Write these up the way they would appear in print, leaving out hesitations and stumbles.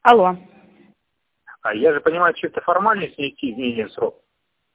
Алло. А я же понимаю, чисто формальность внести изменения в срок.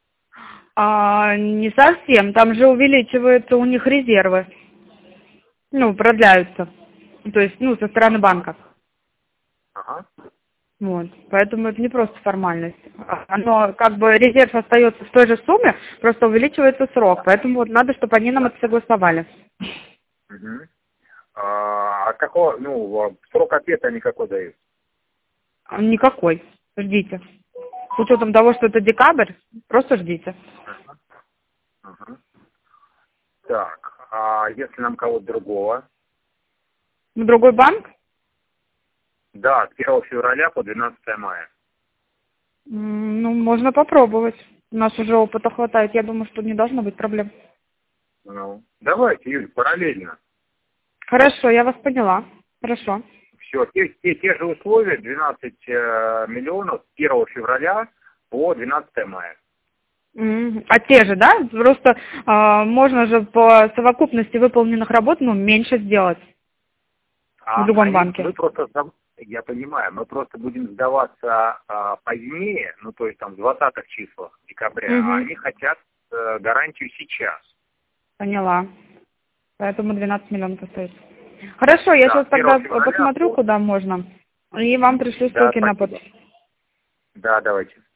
Не совсем. Там же увеличиваются у них резервы. Ну, продляются. То есть, ну, со стороны банка. Ага. Вот. Поэтому это не просто формальность. Оно, как бы, резерв остается в той же сумме, просто увеличивается срок. Поэтому вот надо, чтобы они нам это согласовали. Угу. А какого, срок ответа они какой дают? Никакой. Ждите. С учетом того, что это декабрь, просто ждите. Ага. Ага. Так, а если нам кого-то другого? В другой банк? Да, с 1 февраля по 12 мая. Ну, можно попробовать. У нас уже опыта хватает. Я думаю, что не должно быть проблем. Ну, давайте, Юль, параллельно. Хорошо, я вас поняла. Хорошо. Все, те же условия, 12 миллионов с 1 февраля по 12 мая. А те же, да? Просто можно же по совокупности выполненных работ, ну, меньше сделать в другом банке. Мы просто, я понимаю, мы просто будем сдаваться позднее, ну, то есть там в 20-х числах декабря, а они хотят гарантию сейчас. Поняла. Поэтому 12 миллионов остается. Хорошо, я сейчас 1 тогда февраля посмотрю, куда можно. И вам пришлю Да, ссылки на спасибо. подпись. Да, давайте.